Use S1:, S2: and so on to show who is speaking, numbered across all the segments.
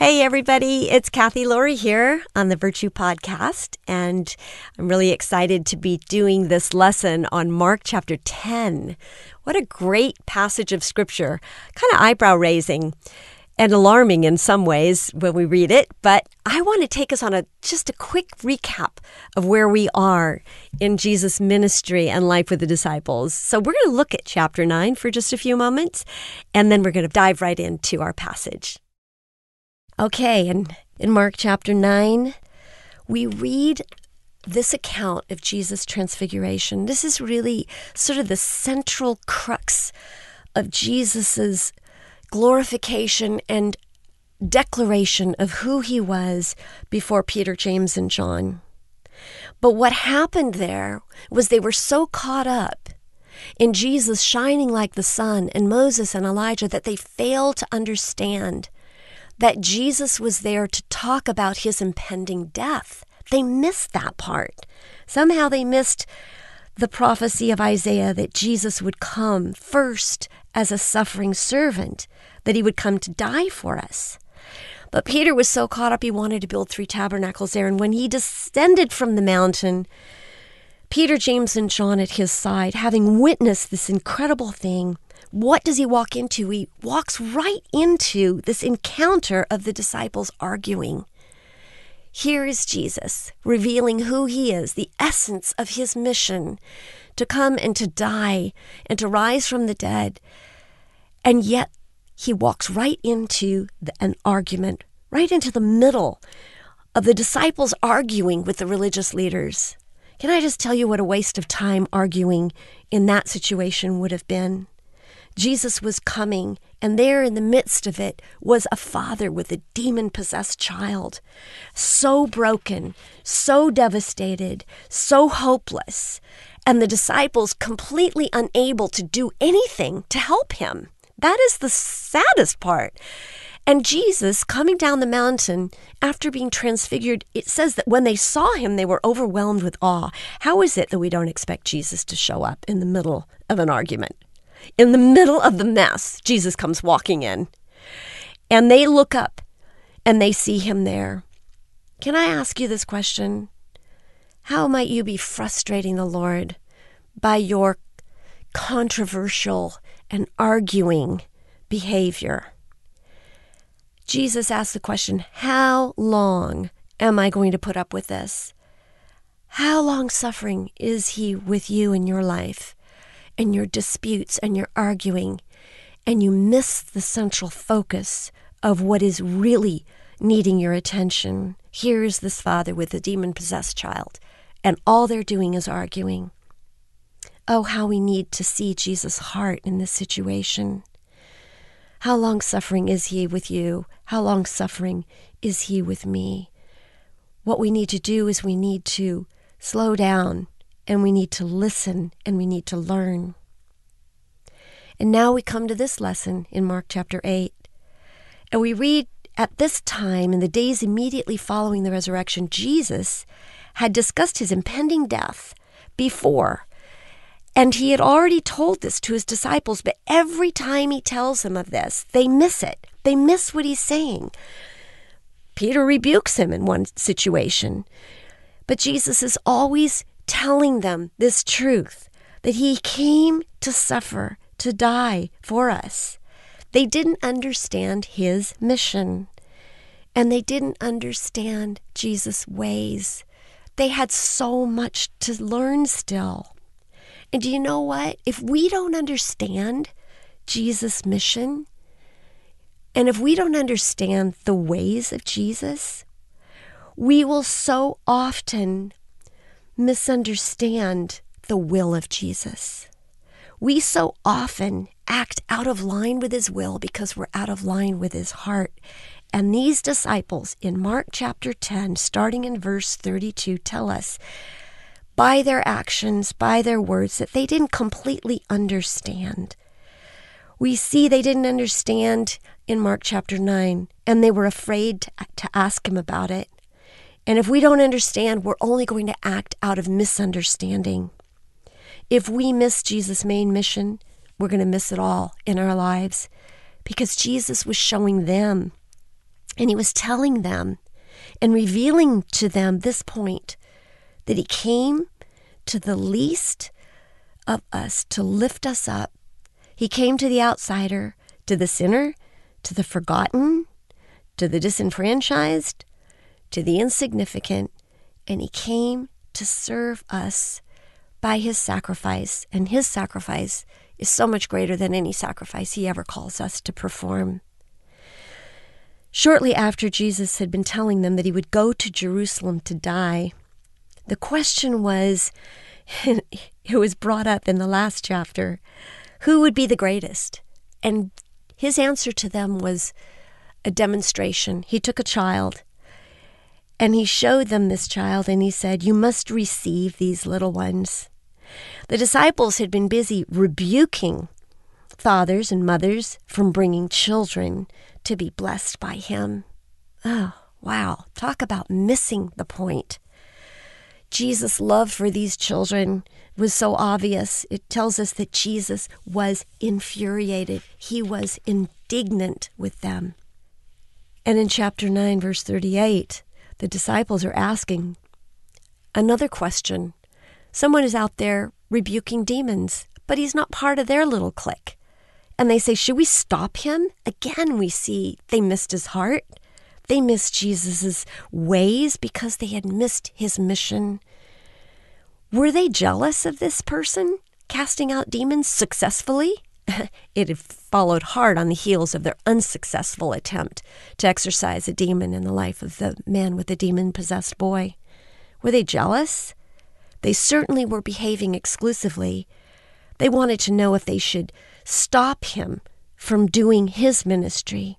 S1: Hey everybody, it's Kathy Laurie here on the Virtue Podcast, and I'm really excited to be doing this lesson on Mark chapter 10. What a great passage of scripture, kind of eyebrow-raising and alarming in some ways when we read it, but I want to take us on just a quick recap of where we are in Jesus' ministry and life with the disciples. So we're going to look at chapter 9 for just a few moments, and then we're going to dive right into our passage. Okay, and in Mark chapter 9, we read this account of Jesus' transfiguration. This is really sort of the central crux of Jesus' glorification and declaration of who he was before Peter, James, and John. But what happened there was they were so caught up in Jesus shining like the sun and Moses and Elijah that they failed to understand that Jesus was there to talk about his impending death. They missed that part. Somehow they missed the prophecy of Isaiah that Jesus would come first as a suffering servant, that he would come to die for us. But Peter was so caught up, he wanted to build 3 tabernacles there. And when he descended from the mountain, Peter, James, and John at his side, having witnessed this incredible thing, what does he walk into? He walks right into this encounter of the disciples arguing. Here is Jesus revealing who he is, the essence of his mission to come and to die and to rise from the dead. And yet he walks right into an argument, right into the middle of the disciples arguing with the religious leaders. Can I just tell you what a waste of time arguing in that situation would have been? Jesus was coming, and there in the midst of it was a father with a demon-possessed child, so broken, so devastated, so hopeless, and the disciples completely unable to do anything to help him. That is the saddest part. And Jesus, coming down the mountain after being transfigured, it says that when they saw him, they were overwhelmed with awe. How is it that we don't expect Jesus to show up in the middle of an argument? In the middle of the mess, Jesus comes walking in, and they look up and they see him there. Can I ask you this question? How might you be frustrating the Lord by your controversial and arguing behavior? Jesus asked the question, how long am I going to put up with this? How long suffering is he with you in your life? And your disputes and your arguing, and you miss the central focus of what is really needing your attention. Here is this father with a demon-possessed child, and all they're doing is arguing. Oh, how we need to see Jesus' heart in this situation. How long suffering is he with you? How long suffering is he with me? What we need to do is we need to slow down, and we need to listen, and we need to learn. And now we come to this lesson in Mark chapter 8. And we read, at this time, in the days immediately following the resurrection, Jesus had discussed his impending death before. And he had already told this to his disciples, but every time he tells them of this, they miss it. They miss what he's saying. Peter rebukes him in one situation. But Jesus is always telling them this truth, that he came to suffer, to die for us. They didn't understand his mission, and they didn't understand Jesus' ways. They had so much to learn still. And do you know what? If we don't understand Jesus' mission, and if we don't understand the ways of Jesus, we will so often misunderstand the will of Jesus. We so often act out of line with his will because we're out of line with his heart. And these disciples in Mark chapter 10, starting in verse 32, tell us by their actions, by their words, that they didn't completely understand. We see they didn't understand in Mark chapter 9, and they were afraid to ask him about it. And if we don't understand, we're only going to act out of misunderstanding. If we miss Jesus' main mission, we're going to miss it all in our lives, because Jesus was showing them And he was telling them and revealing to them this point, that he came to the least of us to lift us up. He came to the outsider, to the sinner, to the forgotten, to the disenfranchised, to the insignificant, and he came to serve us by his sacrifice. And his sacrifice is so much greater than any sacrifice he ever calls us to perform. Shortly after Jesus had been telling them that he would go to Jerusalem to die, the question was, it was brought up in the last chapter, who would be the greatest? And his answer to them was a demonstration. He took a child and he showed them this child and he said, you must receive these little ones. The disciples had been busy rebuking fathers and mothers from bringing children to be blessed by him. Oh, wow. Talk about missing the point. Jesus' love for these children was so obvious. It tells us that Jesus was infuriated. He was indignant with them. And in chapter 9, verse 38, the disciples are asking another question. Someone is out there rebuking demons, but he's not part of their little clique. And they say, should we stop him? Again, we see they missed his heart. They missed Jesus' ways because they had missed his mission. Were they jealous of this person casting out demons successfully? It had followed hard on the heels of their unsuccessful attempt to exorcise a demon in the life of the man with the demon-possessed boy. Were they jealous? They certainly were behaving exclusively. They wanted to know if they should stop him from doing his ministry.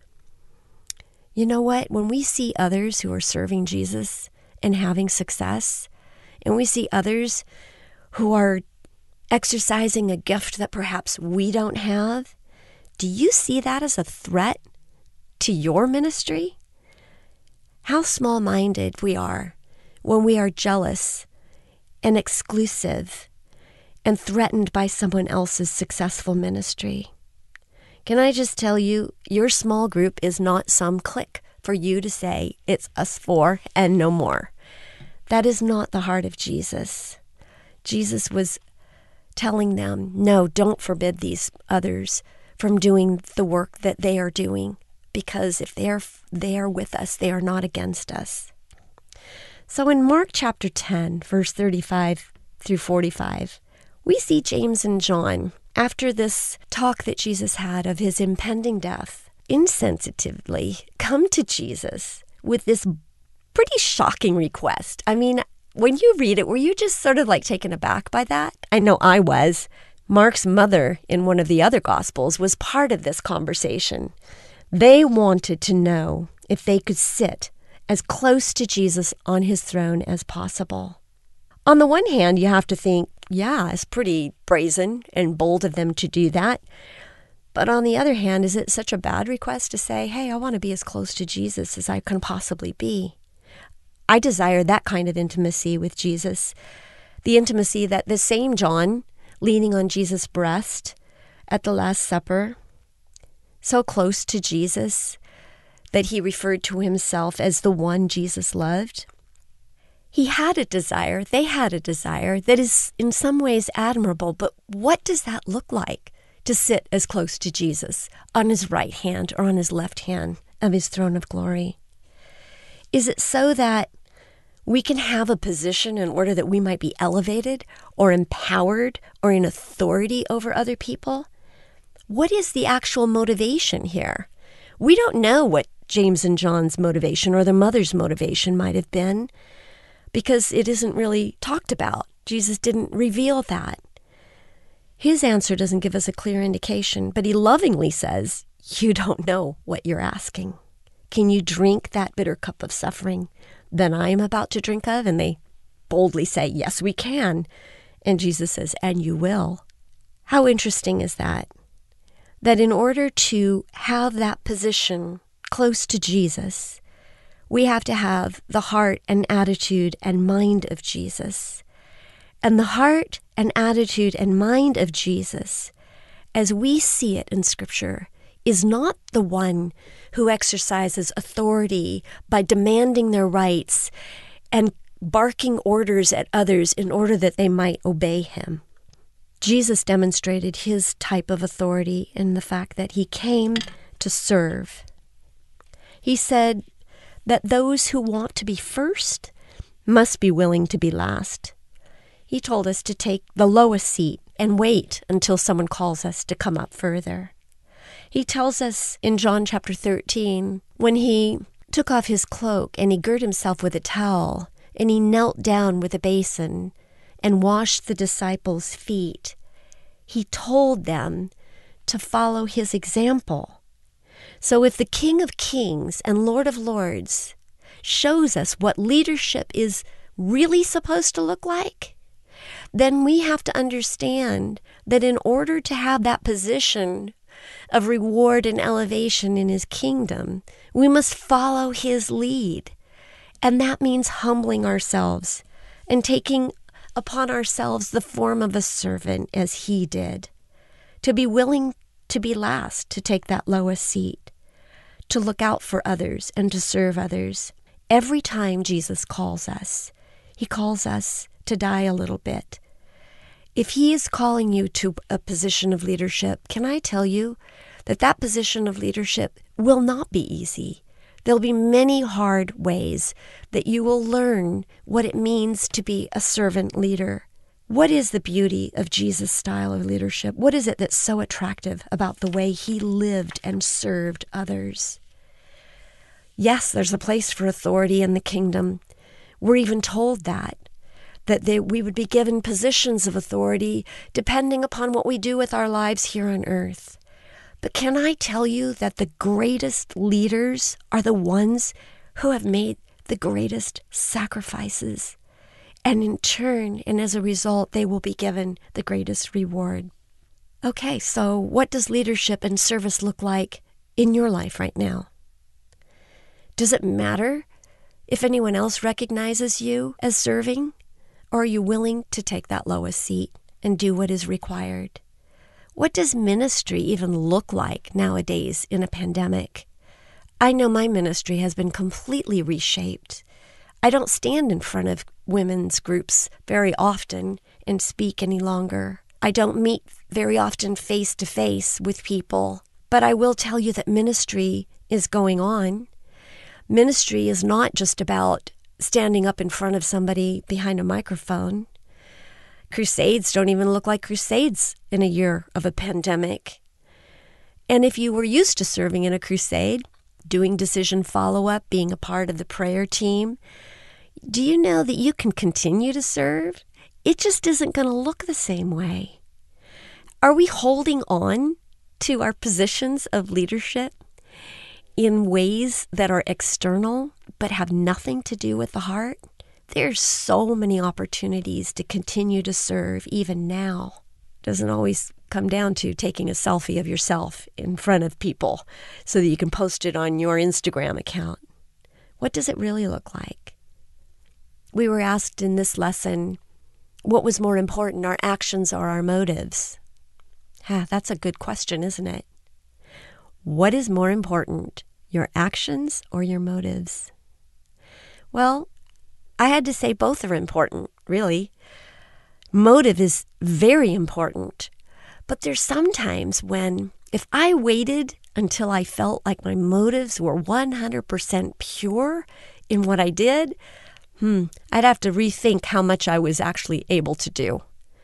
S1: You know what? When we see others who are serving Jesus and having success, and we see others who are exercising a gift that perhaps we don't have, do you see that as a threat to your ministry? How small-minded we are when we are jealous and exclusive and threatened by someone else's successful ministry. Can I just tell you, your small group is not some clique for you to say it's us four and no more. That is not the heart of Jesus. Jesus was telling them, no, don't forbid these others from doing the work that they are doing, because if they are with us, they are not against us. So in Mark chapter 10, verse 35 through 45, we see James and John, after this talk that Jesus had of his impending death, insensitively come to Jesus with this pretty shocking request. I mean, when you read it, were you just sort of like taken aback by that? I know I was. Mark's mother in one of the other Gospels was part of this conversation. They wanted to know if they could sit as close to Jesus on his throne as possible. On the one hand, you have to think, yeah, it's pretty brazen and bold of them to do that. But on the other hand, is it such a bad request to say, hey, I want to be as close to Jesus as I can possibly be? I desire that kind of intimacy with Jesus, the intimacy that the same John, leaning on Jesus' breast at the Last Supper, so close to Jesus that he referred to himself as the one Jesus loved. He had a desire, they had a desire that is in some ways admirable, but what does that look like to sit as close to Jesus on his right hand or on his left hand of his throne of glory? Is it so that we can have a position in order that we might be elevated or empowered or in authority over other people? What is the actual motivation here? We don't know what James and John's motivation or their mother's motivation might have been, because it isn't really talked about. Jesus didn't reveal that. His answer doesn't give us a clear indication, but he lovingly says, you don't know what you're asking. Can you drink that bitter cup of suffering that I am about to drink of? And they boldly say, yes, we can. And Jesus says, and you will. How interesting is that? That in order to have that position close to Jesus, we have to have the heart and attitude and mind of Jesus. And the heart and attitude and mind of Jesus, as we see it in Scripture, is not the one who exercises authority by demanding their rights and barking orders at others in order that they might obey him. Jesus demonstrated his type of authority in the fact that he came to serve. He said that those who want to be first must be willing to be last. He told us to take the lowest seat and wait until someone calls us to come up further. He tells us in John chapter 13, when he took off his cloak and he girt himself with a towel and he knelt down with a basin and washed the disciples' feet, he told them to follow his example. So if the King of Kings and Lord of Lords shows us what leadership is really supposed to look like, then we have to understand that in order to have that position of reward and elevation in his kingdom, we must follow his lead. And that means humbling ourselves and taking upon ourselves the form of a servant as he did, to be willing to be last, to take that lowest seat, to look out for others and to serve others. Every time Jesus calls us, he calls us to die a little bit. If he is calling you to a position of leadership, can I tell you that that position of leadership will not be easy? There'll be many hard ways that you will learn what it means to be a servant leader. What is the beauty of Jesus' style of leadership? What is it that's so attractive about the way he lived and served others? Yes, there's a place for authority in the kingdom. We're even told that we would be given positions of authority depending upon what we do with our lives here on earth. But can I tell you that the greatest leaders are the ones who have made the greatest sacrifices? And in turn, and as a result, they will be given the greatest reward. Okay, so what does leadership and service look like in your life right now? Does it matter if anyone else recognizes you as serving? Or are you willing to take that lowest seat and do what is required? What does ministry even look like nowadays in a pandemic? I know my ministry has been completely reshaped. I don't stand in front of women's groups very often and speak any longer. I don't meet very often face to face with people. But I will tell you that ministry is going on. Ministry is not just about standing up in front of somebody behind a microphone. Crusades don't even look like crusades in a year of a pandemic. And if you were used to serving in a crusade, doing decision follow-up, being a part of the prayer team, do you know that you can continue to serve? It just isn't going to look the same way. Are we holding on to our positions of leadership in ways that are external but have nothing to do with the heart? There's so many opportunities to continue to serve even now. Doesn't always come down to taking a selfie of yourself in front of people so that you can post it on your Instagram account. What does it really look like? We were asked in this lesson, what was more important, our actions or our motives? That's a good question, isn't it? What is more important, your actions or your motives? Well, I had to say both are important, really. Motive is very important, but there's sometimes when, if I waited until I felt like my motives were 100% pure in what I did, I'd have to rethink how much I was actually able to do.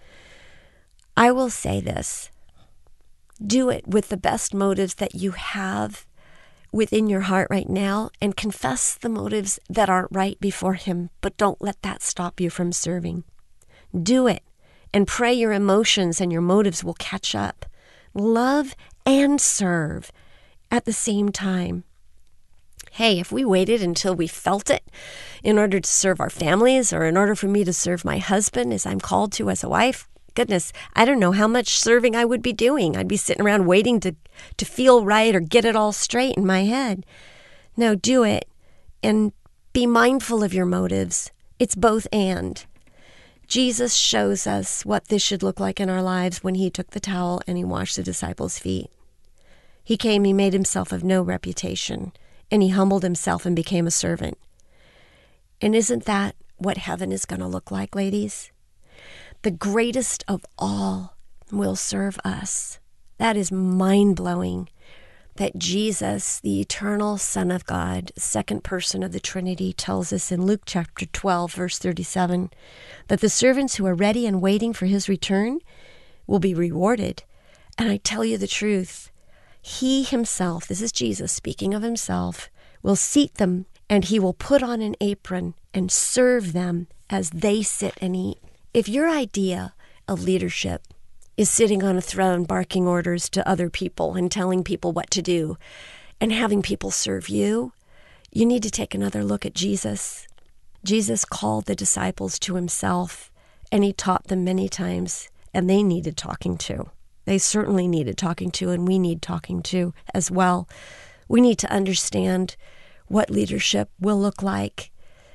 S1: I will say this. Do it with the best motives that you have within your heart right now and confess the motives that aren't right before him, but don't let that stop you from serving. Do it and pray your emotions and your motives will catch up. Love and serve at the same time. Hey, if we waited until we felt it in order to serve our families or in order for me to serve my husband as I'm called to as a wife, goodness, I don't know how much serving I would be doing. I'd be sitting around waiting to feel right or get it all straight in my head. No, do it and be mindful of your motives. It's both and. Jesus shows us what this should look like in our lives when he took the towel and he washed the disciples' feet. He came, he made himself of no reputation, and he humbled himself and became a servant. And isn't that what heaven is going to look like, ladies? The greatest of all will serve us. That is mind-blowing. That Jesus, the eternal Son of God, second person of the Trinity, tells us in Luke chapter 12, verse 37, that the servants who are ready and waiting for his return will be rewarded. And I tell you the truth, he himself, this is Jesus speaking of himself, will seat them, and he will put on an apron and serve them as they sit and eat. If your idea of leadership is sitting on a throne barking orders to other people and telling people what to do and having people serve you, you need to take another look at Jesus. Jesus called the disciples to himself, and he taught them many times, and they needed talking to. They certainly needed talking to, and we need talking to as well. We need to understand what leadership will look like.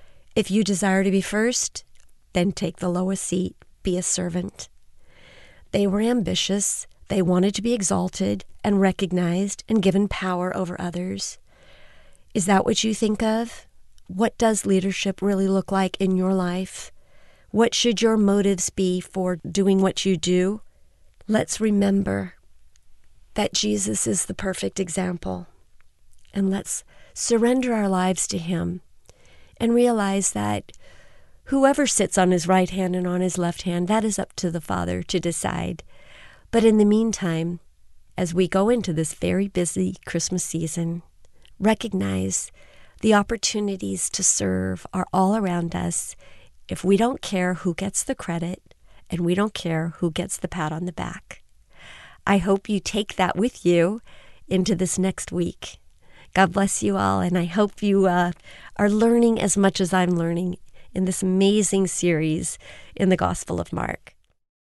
S1: If you desire to be first, then take the lowest seat, be a servant. They were ambitious. They wanted to be exalted and recognized and given power over others. Is that what you think of? What does leadership really look like in your life? What should your motives be for doing what you do? Let's remember that Jesus is the perfect example. And let's surrender our lives to him and realize that whoever sits on his right hand and on his left hand, that is up to the Father to decide. But in the meantime, as we go into this very busy Christmas season, recognize the opportunities to serve are all around us if we don't care who gets the credit and we don't care who gets the pat on the back. I hope you take that with you into this next week. God bless you all, and I hope you are learning as much as I'm learning in this amazing series in the Gospel of Mark.